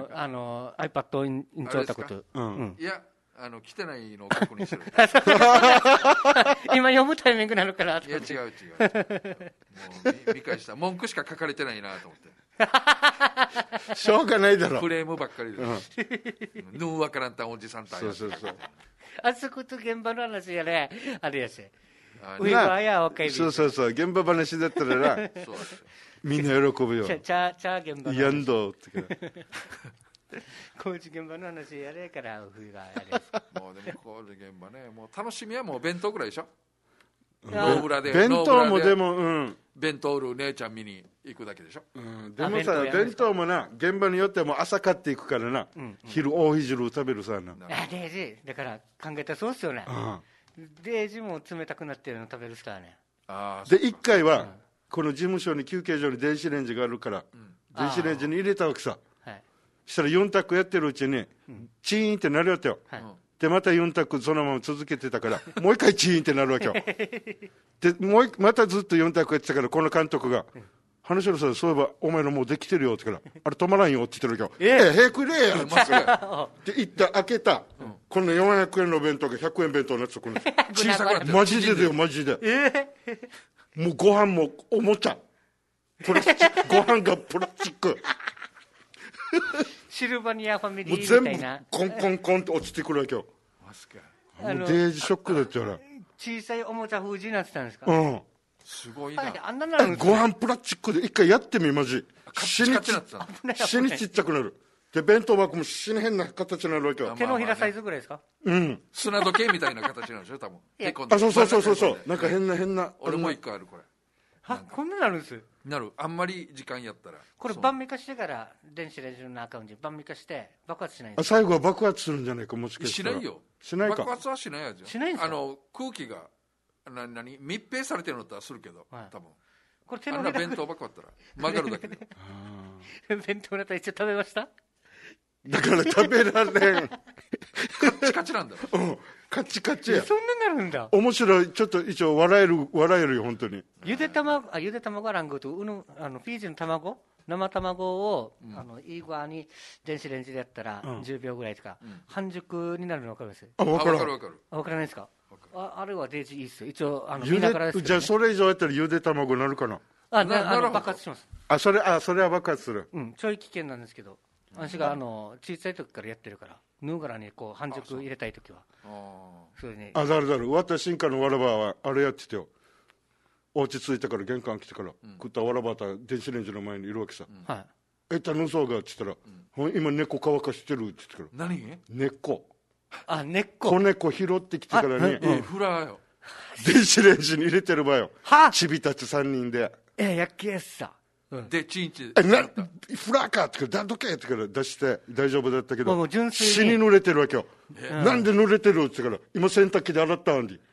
iPad インチョータこと、 いや来てないのを確認してる今読むタイミングなのかなといや違うもう見返した文句しか書かれてないなと思ってしょうがないだろクレームばっかりでぬんわからんたんおじさんたいそうあそこと現場の話やねあれやしウイバーや若いびそう現場話だったらなみんな喜ぶよチャ現場の話やんどって工事現場の話やれから冬がやれもうでも工事現場ねもう楽しみはもう弁当ぐらいでしょ弁当もでも弁当売る姉ちゃん見に行くだけでしょ、 でもさ弁当もな現場によっても朝買っていくからな、昼大ひ汁食べるさなデイジーだから考えたらそうっすよね、デイジーも冷たくなってるの食べるさねで1回は、この事務所に休憩所に電子レンジがあるから、電子レンジに入れたわけさ、したら4択やってるうちに、チーンってなるわけよ、でまた4択そのまま続けてたからもう一回チーンってなるわけよでまたずっと4択やってたからこの監督が「花城さんそういえばお前のもうできてるよ」って言ったら「あれ止まらんよ」って言ってるわけよ早く入れやって言った開けた、この400円の弁当が100円弁当のやつこの小さくなってマジでだよマジで、もうご飯もおもちゃプラスチックご飯がプラスチックシルバニアファミリーみたいなもう全部コンコンコンと落ちてくるわけよもうデージショックだったよな小さいおもちゃ封じになってたんですかすごいな、 あんなのあるんですご飯プラスチックで一回やってみマジ死にちっちゃくなるで弁当箱も死に変な形になるわけよ手のひらサイズぐらいですか砂時計みたいな形なんでしょ多分そうなんか変な俺も一回あるこれこんなのあるんですなるあんまり時間やったらこれ晩味化してから電子レンジのアカウントに晩味化して爆発しないんですか最後は爆発するんじゃないかもしかしたらしないよしないか爆発はしないやつよしないんですか空気が密閉されてるのだったらするけど、多分これ手のひら弁当箱あったら曲がるだけで弁当の後一応食べましただから食べられんカッチカチなんだろカチカチやそんなになるんだ面白いちょっと一応笑えるよ本当にゆで卵はラングとフィージの卵生卵を、いい具合に電子レンジでやったら、10秒ぐらいとか、半熟になるの分かります？ 分かる分からないですか？あれはデージいいっすよ一応見ながらですけど、ね、 じゃあそれ以上やったらゆで卵なるかな爆発しますそれは爆発する、 ちょい危険なんですけど私が小さい時からやってるからヌーガラにこう半熟入れたい時はそれにだる私進化のわらばはあれやっててよ落ち着いてから玄関来てから、食ったわらばた電子レンジの前にいるわけさ、たぬそうがって言ったら、今猫乾かしてるって言ってから何猫子猫拾ってきてからにフラーよ電子レンジに入れてる場よちびたち3人でやっけやっさでチンチフラーかってからどけってから出して大丈夫だったけど死に濡れてるわけよなんで濡れてるってから今洗濯機で洗ったんで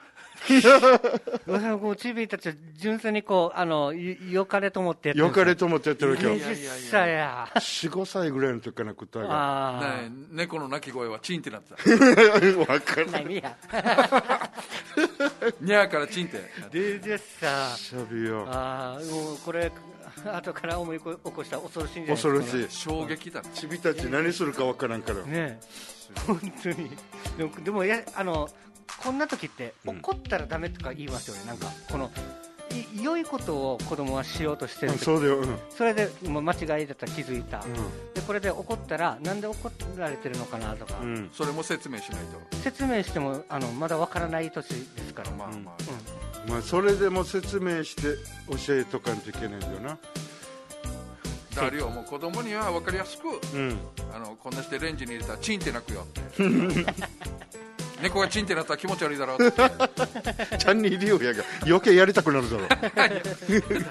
こうチビたちは純粋にこうよかれと思ってやってるよかれと思ってやってるわけよ 20歳や 4,5 歳ぐらいの時かな食ったが猫の鳴き声はチンってなってた分かんないにゃにゃからチンってでさしゃべよもうこれ後から思い起こしたら恐ろしいんじゃないですか、恐ろしい衝撃だちびたち何するか分からんからね本当にでもこんな時って怒ったらダメとか言いますよね、なんかこの良いことを子供はしようとしてる時、 そうだよ、 それでもう間違いだったら気づいた、でこれで怒ったらなんで怒られてるのかなとか、 それも説明しないと説明してもまだ分からない年ですからそれでも説明して教えとかんといけないんだよなだからもう子供には分かりやすく、こんなしてレンジに入れたらチンって鳴くよって猫がチンってなったら気持ち悪いだろうってちゃんにいるよやが余計やりたくなるだろうなんかまあすごい、いろいろ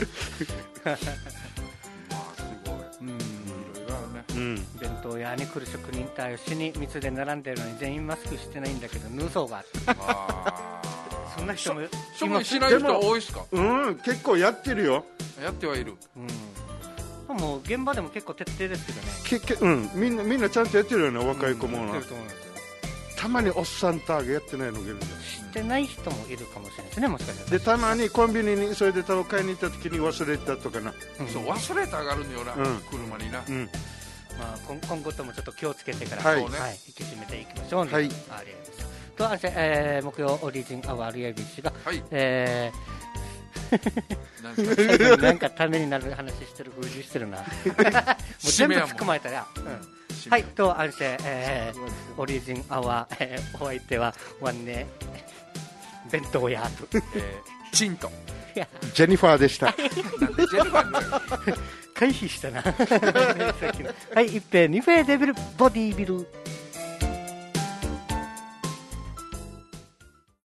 あるね、 弁当屋に来る職人対しに密で並んでるのに全員マスクしてないんだけどヌーソーがあってそんな人も処分しない人多いですか？ 結構やってるよ。 やってはいる。 もう現場でも結構徹底ですけどね。みんなちゃんとやってるよね、若い子もな。たまにおっさんターがやってないのがいるんだよ。 知ってない人もいるかもしれないですね、もしかしたら。 で、たまにコンビニに急いでタバコ買いに行った時に忘れたとかな。 そう、忘れたがあるんだよな、車にな。 まあ、今後ともちょっと気をつけてから、引き締めていきましょう。はい。と、木曜オリジンアワーリアビッシュが、なんかためになる話してる風にしてるな。もう全部突っ込まれたら。はい、と、オリジンアワー、お相手は、ワンネ、弁当屋と、 チンと、 ジェニファーでした。 なんでジェニファー回避したな。はい、一平、二平デビル、ボディービル。